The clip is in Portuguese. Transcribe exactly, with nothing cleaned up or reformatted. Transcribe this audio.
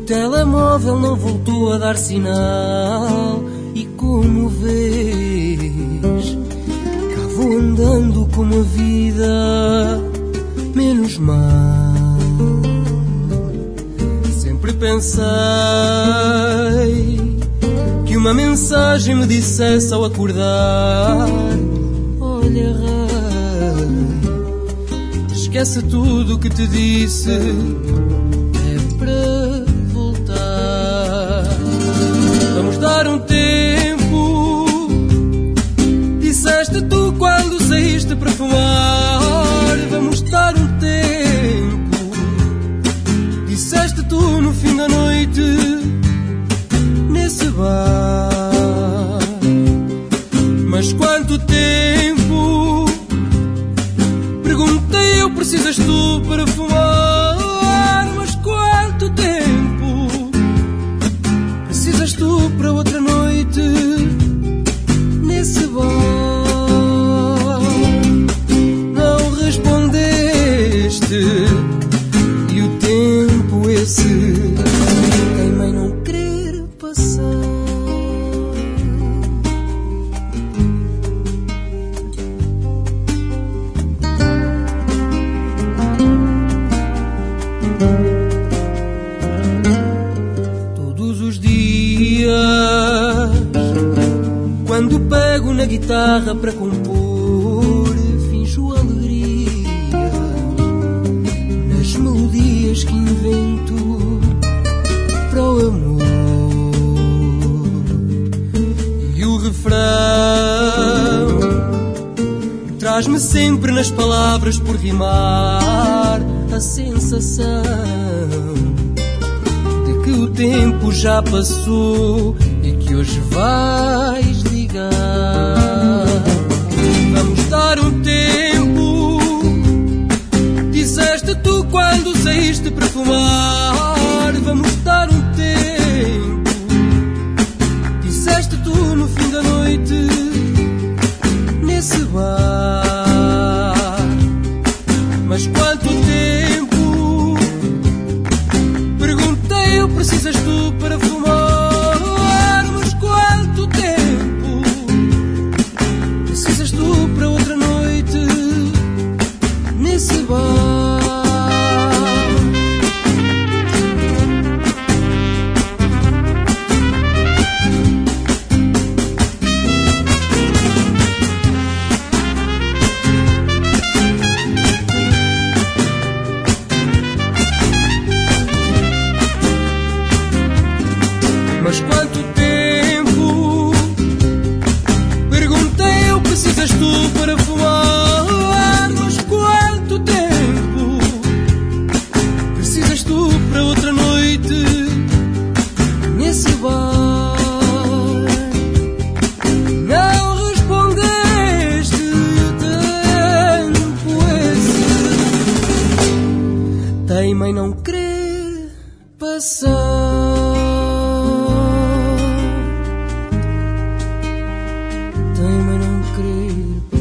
telemóvel não voltou a dar sinal. E como vês, cá vou andando como a vida, menos mal. Sempre pensei que uma mensagem me dissesse ao acordar: olha, rei, esquece tudo o que te disse, é para voltar. Vamos dar um tempo, disseste tu quando saíste para fumar. Vamos dar um tempo, disseste tu no fim da noite, nesse bar. Mas quanto tempo, perguntei eu, precisas tu para fumar? Mas quanto tempo precisas tu para outra noite nesse bar? Não respondeste e o tempo esse teimei não querer passar. Todos os dias, quando pego na guitarra para compor, finjo alegria nas melodias que invento para o amor. E o refrão traz-me sempre nas palavras por rimar a sensação de que o tempo já passou e que hoje vais ligar. Vamos dar um tempo, disseste tu quando saíste para fumar. Vamos dar um tempo, disseste tu no fim da noite, nesse bar. Mas quanto tempo, perguntei eu, precisas tu para fumar? Mas quanto tempo precisas tu para outra noite nesse bar? Mas quanto tempo, perguntei eu, precisas tu para fumar? Mas quanto tempo precisas tu para outra noite nesse bar? Não respondeste tempo esse, teimei não querer passar. Teimei não querer